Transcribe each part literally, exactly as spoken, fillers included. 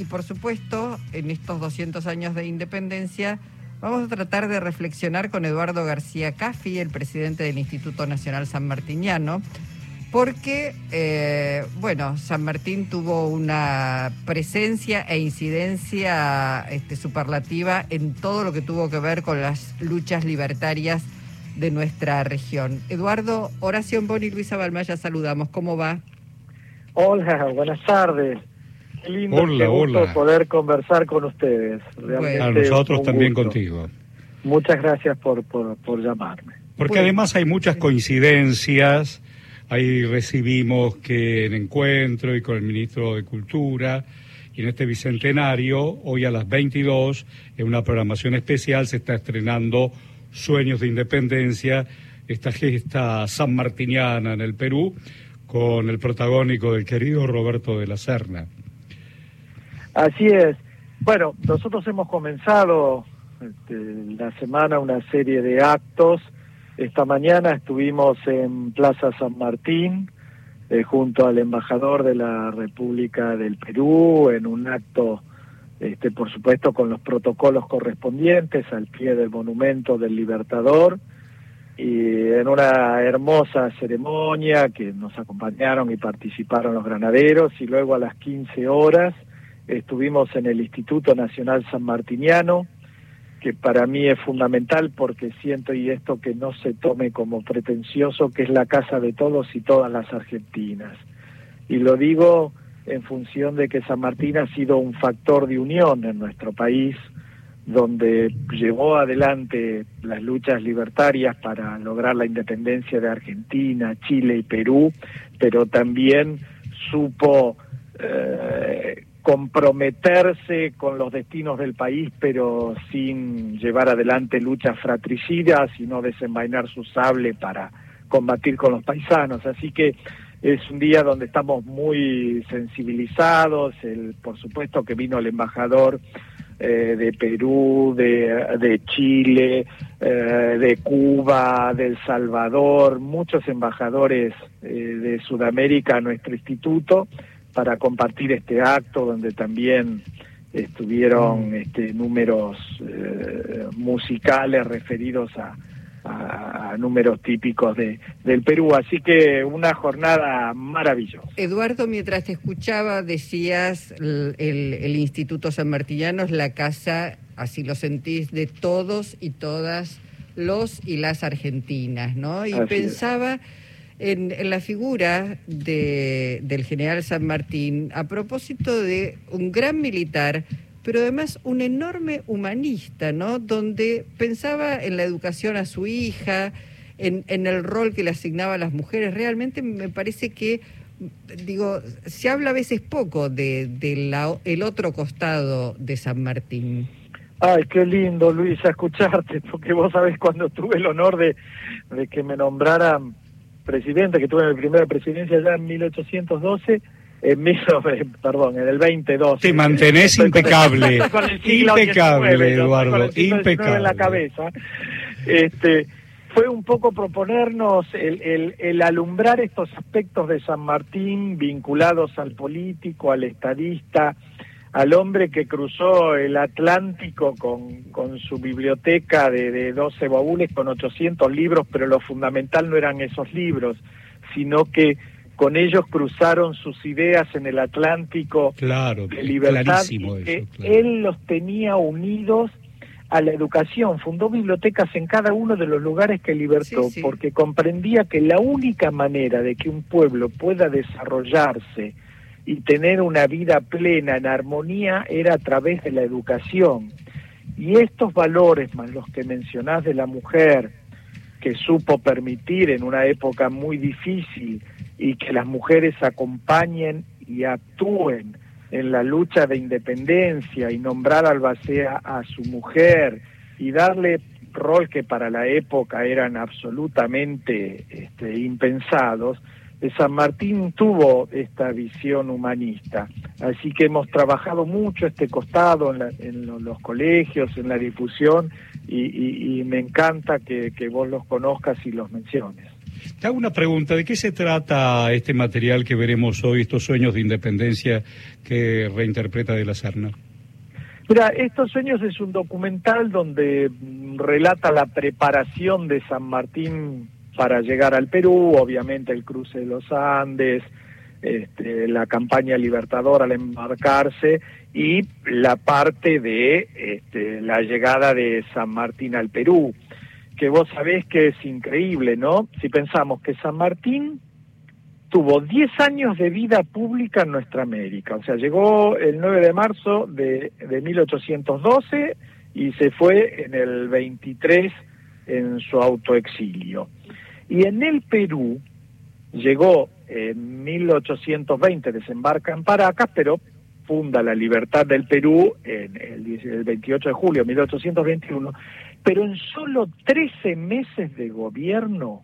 por supuesto, en estos doscientos años de independencia, vamos a tratar de reflexionar con Eduardo García Caffi, el presidente del Instituto Nacional Sanmartiniano, porque, eh, bueno, San Martín tuvo una presencia e incidencia este, superlativa en todo lo que tuvo que ver con las luchas libertarias de nuestra región. Eduardo, Horacio Ambón y Luisa Balmaya saludamos. ¿Cómo va? Hola, buenas tardes. Qué lindo, hola, qué gusto hola. poder conversar con ustedes. Realmente a nosotros también gusto. Contigo. Muchas gracias por, por, por llamarme. Porque bueno, además hay muchas coincidencias. Ahí recibimos que en encuentro y con el ministro de Cultura, y en este bicentenario, hoy a las veintidós, en una programación especial, se está estrenando Sueños de Independencia, esta gesta sanmartiniana en el Perú, con el protagónico del querido Roberto de la Serna. Así es. Bueno, nosotros hemos comenzado este, la semana una serie de actos. Esta mañana estuvimos en Plaza San Martín, eh, junto al embajador de la República del Perú, en un acto, este, por supuesto, con los protocolos correspondientes, al pie del monumento del Libertador, y en una hermosa ceremonia que nos acompañaron y participaron los granaderos, y luego a las quince horas estuvimos en el Instituto Nacional Sanmartiniano, que para mí es fundamental porque siento, y esto que no se tome como pretencioso, que es la casa de todos y todas las argentinas. Y lo digo en función de que San Martín ha sido un factor de unión en nuestro país, donde llevó adelante las luchas libertarias para lograr la independencia de Argentina, Chile y Perú, pero también supo eh, comprometerse con los destinos del país, pero sin llevar adelante luchas fratricidas, sino desenvainar su sable para combatir con los paisanos. Así que es un día donde estamos muy sensibilizados. El, por supuesto que vino el embajador eh, de Perú, de, de Chile, eh, de Cuba, de El Salvador, muchos embajadores eh, de Sudamérica a nuestro instituto, para compartir este acto, donde también estuvieron este, números eh, musicales referidos a, a, a números típicos de, del Perú. Así que una jornada maravillosa. Eduardo, mientras te escuchaba, decías el, el, el Instituto Sanmartiniano es la casa, así lo sentís, de todos y todas los y las argentinas, ¿no? Y Así pensaba... es. En, en la figura de, del general San Martín, a propósito de un gran militar, pero además un enorme humanista, ¿no? Donde pensaba en la educación a su hija, en, en el rol que le asignaba a las mujeres. Realmente me parece que, digo, se habla a veces poco de, de la, el otro costado de San Martín. Ay, qué lindo, Luisa, escucharte, porque vos sabés, cuando tuve el honor de, de que me nombraran presidente, que tuve en mi primera presidencia ya en mil ochocientos doce, en mil, perdón, en el veinte doce. Te mantenés impecable, con el siglo impecable, diecinueve, ¿no? Eduardo, con el siglo diecinueve impecable. en la cabeza. Este, fue un poco proponernos el, el, el alumbrar estos aspectos de San Martín vinculados al político, al estadista, al hombre que cruzó el Atlántico con, con su biblioteca de, de doce baúles con ochocientos libros, pero lo fundamental no eran esos libros, sino que con ellos cruzaron sus ideas en el Atlántico claro, de libertad, y que eso, claro. Él los tenía unidos a la educación. Fundó bibliotecas en cada uno de los lugares que libertó, sí, sí. porque comprendía que la única manera de que un pueblo pueda desarrollarse y tener una vida plena, en armonía, era a través de la educación. Y estos valores, más los que mencionás de la mujer, que supo permitir en una época muy difícil, y que las mujeres acompañen y actúen en la lucha de independencia, y nombrar al albacea a su mujer, y darle rol que para la época eran absolutamente este, impensados, San Martín tuvo esta visión humanista. Así que hemos trabajado mucho este costado en, la, en los colegios, en la difusión, y, y, y me encanta que, que vos los conozcas y los menciones. Te hago una pregunta, ¿de qué se trata este material que veremos hoy, estos sueños de independencia que reinterpreta De la Serna? Mira, Estos sueños es un documental donde relata la preparación de San Martín para llegar al Perú, obviamente el cruce de los Andes, este, la campaña libertadora al embarcarse y la parte de este, la llegada de San Martín al Perú, que vos sabés que es increíble, ¿no? Si pensamos que San Martín tuvo diez años de vida pública en nuestra América, o sea, llegó el nueve de marzo de, de mil ochocientos doce y se fue en el veintitrés en su autoexilio. Y en el Perú llegó en mil ochocientos veinte, desembarca en Paracas, pero funda la Libertad del Perú en el, el veintiocho de julio de mil ochocientos veintiuno, pero en solo trece meses de gobierno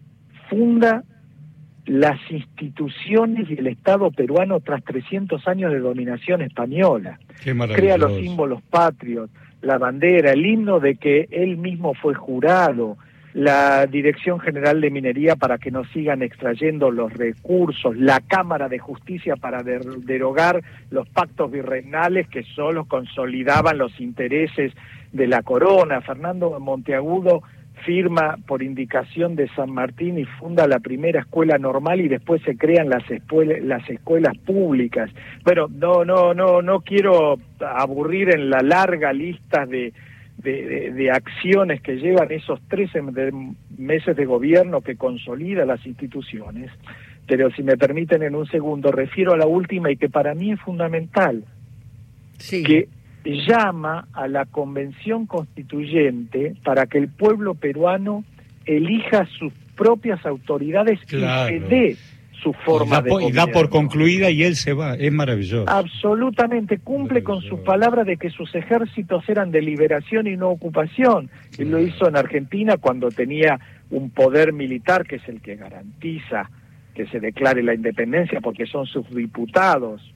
funda las instituciones y el Estado peruano tras trescientos años de dominación española. Crea los símbolos patrios, la bandera, el himno de que él mismo fue jurado, la Dirección General de Minería para que no sigan extrayendo los recursos, la Cámara de Justicia para der- derogar los pactos virreinales que solo consolidaban los intereses de la corona. Fernando Monteagudo firma por indicación de San Martín y funda la primera escuela normal y después se crean las escuelas, las escuelas públicas. Bueno, no, no, no, no quiero aburrir en la larga lista de, de, de, de acciones que llevan esos trece meses de gobierno que consolida las instituciones, pero si me permiten en un segundo, refiero a la última y que para mí es fundamental, sí. que llama a la Convención Constituyente para que el pueblo peruano elija sus propias autoridades, claro, y se dé su forma de gobierno. Y da por concluida y él se va, es maravilloso. Absolutamente, cumple con su palabra de que sus ejércitos eran de liberación y no ocupación. Él lo hizo en Argentina cuando tenía un poder militar que es el que garantiza que se declare la independencia porque son sus diputados.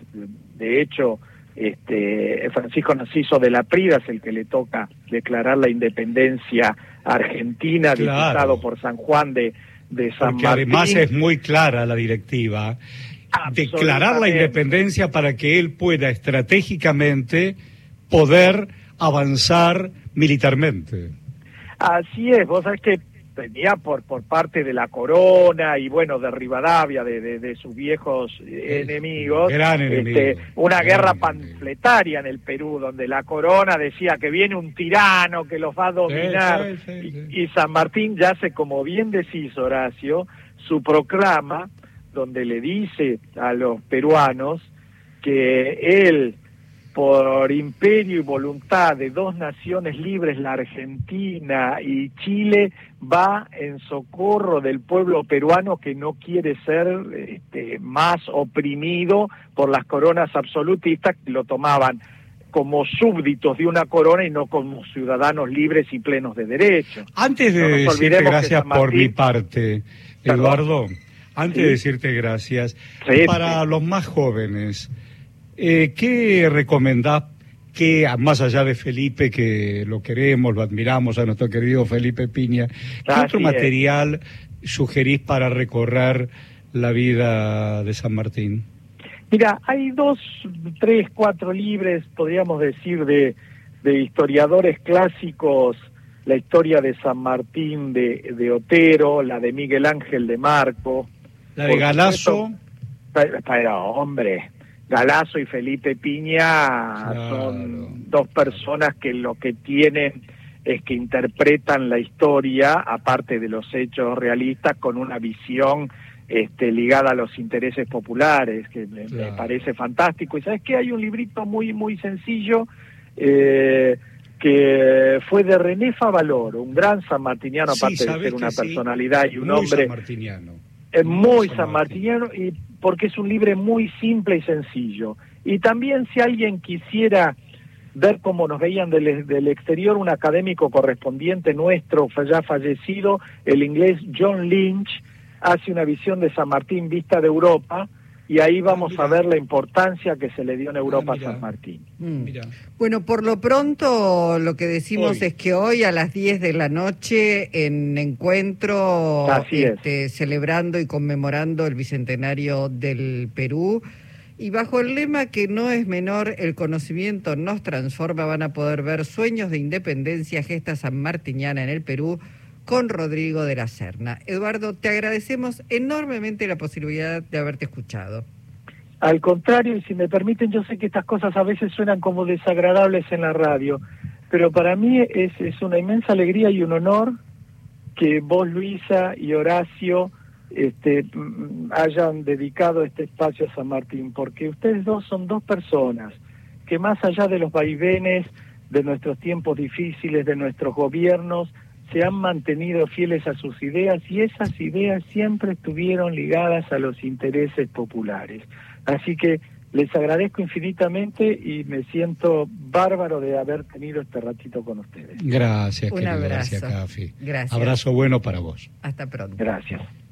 De hecho, Este, Francisco Narciso de la Prida es el que le toca declarar la independencia argentina, claro, diputado por San Juan de, de San Porque Martín. Además es muy clara la directiva, declarar la independencia para que él pueda estratégicamente poder avanzar militarmente. Así es, vos sabés que venía por por parte de la corona y bueno, de Rivadavia, de, de, de sus viejos eh, enemigos, gran enemigo, este, una gran guerra enemigo. panfletaria en el Perú, donde la corona decía que viene un tirano que los va a dominar, sí, sí, sí, sí. Y, y San Martín ya hace, como bien decís, Horacio, su proclama, donde le dice a los peruanos que él, por imperio y voluntad de dos naciones libres, la Argentina y Chile, va en socorro del pueblo peruano que no quiere ser este, más oprimido por las coronas absolutistas que lo tomaban como súbditos de una corona y no como ciudadanos libres y plenos de derechos. Antes de no decirte gracias Martín, por mi parte, perdón, Eduardo, antes ¿sí? de decirte gracias, sí, para sí. los más jóvenes, Eh, ¿qué recomendás, que más allá de Felipe, que lo queremos, lo admiramos, a nuestro querido Felipe Piña, qué Así otro es. material sugerís para recorrer la vida de San Martín? Mira, hay dos, tres, cuatro libros, podríamos decir, de, de historiadores clásicos, la historia de San Martín de, de Otero, la de Miguel Ángel de Marco. La de Galasso. Pero, pero hombre... Galasso y Felipe Piña, claro, son dos personas que lo que tienen es que interpretan la historia, aparte de los hechos realistas, con una visión este, ligada a los intereses populares, que me, claro. me parece fantástico. Y ¿sabes qué? Hay un librito muy muy sencillo eh, que fue de René Favaloro, un gran sanmartiniano, sí, aparte de ser una sí, personalidad y un muy hombre... sanmartiniano. Es muy sanmartiniano y porque es un libro muy simple y sencillo. Y también si alguien quisiera ver cómo nos veían del, del exterior, un académico correspondiente nuestro, ya fallecido, el inglés John Lynch, hace una visión de San Martín vista de Europa, y ahí vamos ah, a ver la importancia que se le dio en Europa ah, a San Martín. Mm. Mirá. Bueno, por lo pronto lo que decimos Hoy. es que hoy a las diez de la noche en encuentro Así es. este, celebrando y conmemorando el bicentenario del Perú, y bajo el lema que no es menor, el conocimiento nos transforma, van a poder ver Sueños de Independencia, Gesta sanmartiniana en el Perú, con Rodrigo de la Serna. Eduardo, te agradecemos enormemente la posibilidad de haberte escuchado. Al contrario, y si me permiten, yo sé que estas cosas a veces suenan como desagradables en la radio, pero para mí es, es una inmensa alegría y un honor que vos, Luisa, y Horacio este, hayan dedicado este espacio a San Martín, porque ustedes dos son dos personas que, más allá de los vaivenes de nuestros tiempos difíciles, de nuestros gobiernos, se han mantenido fieles a sus ideas, y esas ideas siempre estuvieron ligadas a los intereses populares. Así que les agradezco infinitamente y me siento bárbaro de haber tenido este ratito con ustedes. Gracias, Un querido abrazo. García Caffi. Gracias. Abrazo bueno para vos. Hasta pronto. Gracias.